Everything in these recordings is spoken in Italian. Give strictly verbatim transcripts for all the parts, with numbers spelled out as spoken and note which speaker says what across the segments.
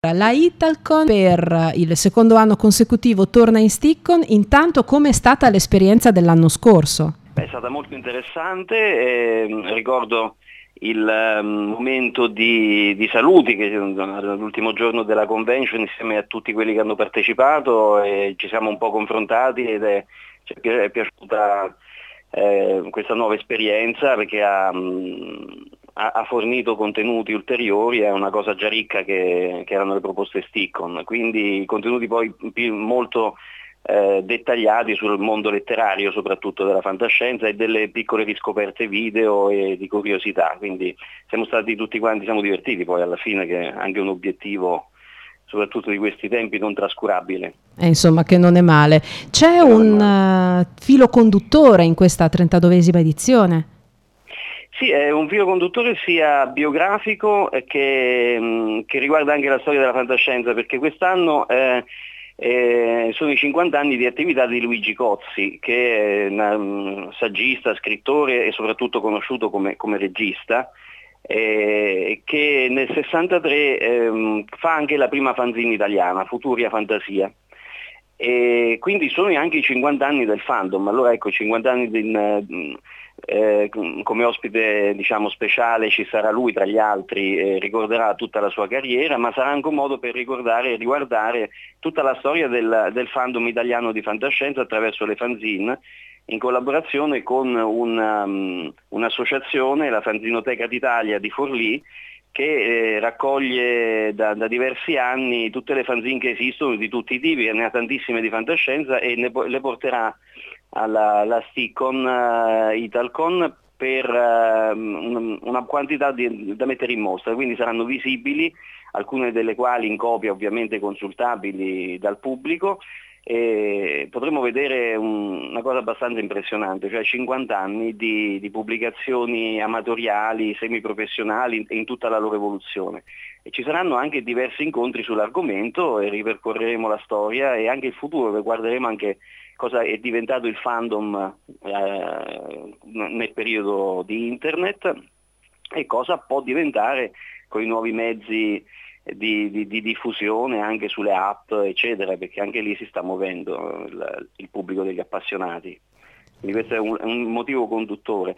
Speaker 1: La Italcon per il secondo anno consecutivo torna in Sticcon. Intanto, com'è stata l'esperienza dell'anno scorso?
Speaker 2: Beh, è stata molto interessante, eh, ricordo il um, momento di, di saluti che l'ultimo giorno della convention insieme a tutti quelli che hanno partecipato, e ci siamo un po' confrontati ed è, ci è piaciuta eh, questa nuova esperienza perché ha, mh, ha, ha fornito contenuti ulteriori, è una cosa già ricca che, che erano le proposte Sticcon, quindi contenuti poi più, molto Eh, dettagliati sul mondo letterario, soprattutto della fantascienza, e delle piccole riscoperte video e di curiosità, quindi siamo stati tutti quanti, siamo divertiti poi alla fine, che è anche un obiettivo soprattutto di questi tempi non trascurabile.
Speaker 1: Eh, insomma, che non è male. C'è
Speaker 2: Che non è
Speaker 1: un
Speaker 2: male.
Speaker 1: uh, filo conduttore in questa trentadovesima edizione?
Speaker 2: Sì, è un filo conduttore sia biografico che, mh, che riguarda anche la storia della fantascienza, perché quest'anno eh, Eh, sono i cinquanta anni di attività di Luigi Cozzi, che è un saggista, scrittore e soprattutto conosciuto come, come regista, eh, che nel sessantatré eh, fa anche la prima fanzine italiana, Futuria Fantasia. E quindi sono anche i cinquanta anni del fandom. Allora ecco, cinquanta anni di, eh, come ospite, diciamo, speciale ci sarà lui tra gli altri, eh, ricorderà tutta la sua carriera, ma sarà anche un modo per ricordare e riguardare tutta la storia del, del fandom italiano di fantascienza attraverso le fanzine, in collaborazione con una, um, un'associazione, la Fanzinoteca d'Italia di Forlì, che eh, raccoglie da, da diversi anni tutte le fanzine che esistono di tutti i tipi, ne ha tantissime di fantascienza, e ne, le porterà alla, alla Sticcon uh, Italcon per uh, una quantità di, da mettere in mostra, quindi saranno visibili, alcune delle quali in copia ovviamente consultabili dal pubblico, e potremo vedere un, una cosa abbastanza impressionante, cioè cinquanta anni di, di pubblicazioni amatoriali, semiprofessionali in tutta la loro evoluzione, e ci saranno anche diversi incontri sull'argomento e ripercorreremo la storia e anche il futuro, guarderemo anche cosa è diventato il fandom eh, nel periodo di internet e cosa può diventare con i nuovi mezzi Di, di, di diffusione anche sulle app, eccetera, perché anche lì si sta muovendo il, il pubblico degli appassionati. Quindi questo è un, un motivo conduttore.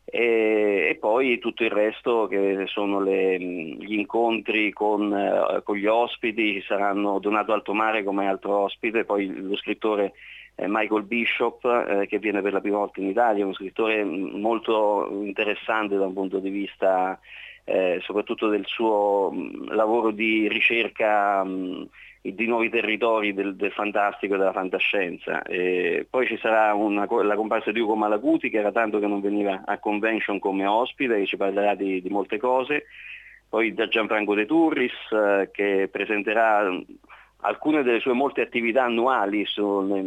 Speaker 2: E, e poi tutto il resto, che sono le, gli incontri con, eh, con gli ospiti. Ci saranno Donato Altomare come altro ospite, poi lo scrittore eh, Michael Bishop, eh, che viene per la prima volta in Italia, uno scrittore molto interessante da un punto di vista Eh, soprattutto del suo mh, lavoro di ricerca mh, di nuovi territori del, del fantastico e della fantascienza. E poi ci sarà una, la comparsa di Ugo Malaguti, che era tanto che non veniva a convention come ospite, che ci parlerà di, di molte cose. Poi da Gianfranco De Turris, eh, che presenterà alcune delle sue molte attività annuali su,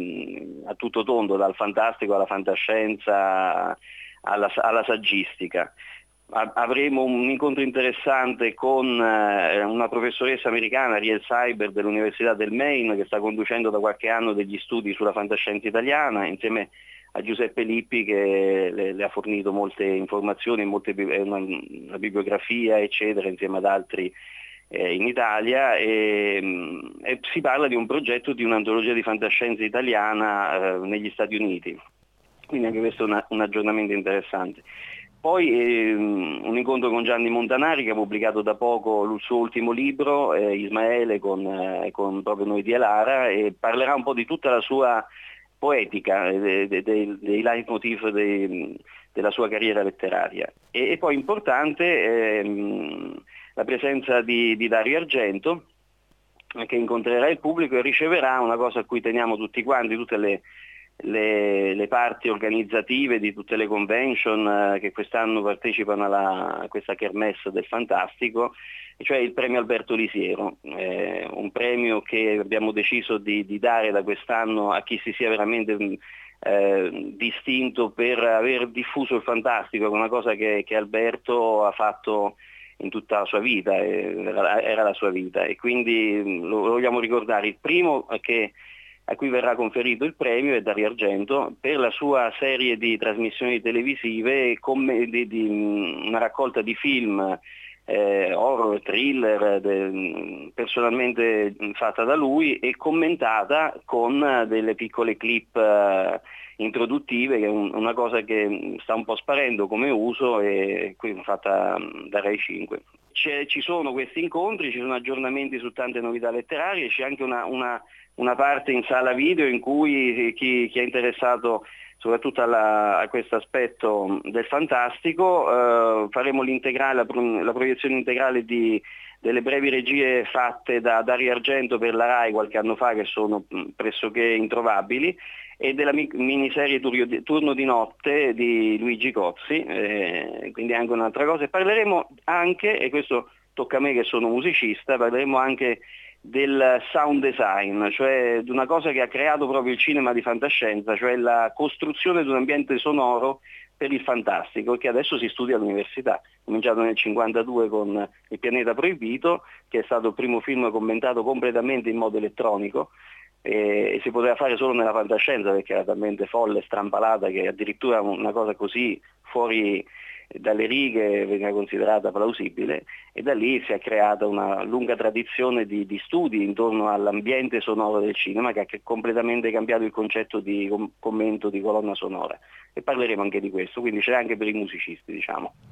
Speaker 2: a tutto tondo, dal fantastico alla fantascienza alla, alla saggistica. Avremo un incontro interessante con una professoressa americana, Riel Cyber, dell'Università del Maine, che sta conducendo da qualche anno degli studi sulla fantascienza italiana, insieme a Giuseppe Lippi, che le, le ha fornito molte informazioni, molte, una, una bibliografia, eccetera, insieme ad altri eh, in Italia, e, e si parla di un progetto di un'antologia di fantascienza italiana eh, negli Stati Uniti. Quindi anche questo è una, un aggiornamento interessante. Poi eh, un incontro con Gianni Montanari, che ha pubblicato da poco il suo ultimo libro, eh, Ismaele, con, eh, con proprio noi di Elara, e parlerà un po' di tutta la sua poetica, eh, dei, dei, dei leitmotiv dei, della sua carriera letteraria. E, e poi importante eh, la presenza di, di Dario Argento, che incontrerà il pubblico e riceverà una cosa a cui teniamo tutti quanti, tutte le Le, le parti organizzative di tutte le convention eh, che quest'anno partecipano alla, a questa kermesse del fantastico, cioè il premio Alberto Lisiero, eh, un premio che abbiamo deciso di, di dare da quest'anno a chi si sia veramente eh, distinto per aver diffuso il fantastico, una cosa che, che Alberto ha fatto in tutta la sua vita, era, era la sua vita, e quindi lo, lo vogliamo ricordare. Il primo che a cui verrà conferito il premio è Dario Argento per la sua serie di trasmissioni televisive, come di, di una raccolta di film eh, horror, thriller, de, personalmente fatta da lui e commentata con delle piccole clip eh, introduttive, che è un, una cosa che sta un po' sparendo come uso e qui fatta da Rai cinque. C'è, ci sono questi incontri, ci sono aggiornamenti su tante novità letterarie, c'è anche una, una, una parte in sala video in cui chi, chi è interessato soprattutto alla, a questo aspetto del fantastico, eh, faremo l'integrale, la, pro, la proiezione integrale di, delle brevi regie fatte da Dario Argento per la Rai qualche anno fa, che sono pressoché introvabili, e della mi, miniserie Turno di notte di Luigi Cozzi, eh, quindi anche un'altra cosa. E parleremo anche, e questo tocca a me che sono musicista, parleremo anche del sound design, cioè di una cosa che ha creato proprio il cinema di fantascienza, cioè la costruzione di un ambiente sonoro per il fantastico, che adesso si studia all'università. Cominciato nel cinquantadue con Il pianeta proibito, che è stato il primo film commentato completamente in modo elettronico, e si poteva fare solo nella fantascienza perché era talmente folle, strampalata, che addirittura una cosa così fuori dalle righe veniva considerata plausibile, e da lì si è creata una lunga tradizione di, di studi intorno all'ambiente sonoro del cinema, che ha completamente cambiato il concetto di com- commento di colonna sonora, e parleremo anche di questo, quindi c'è anche per i musicisti, diciamo.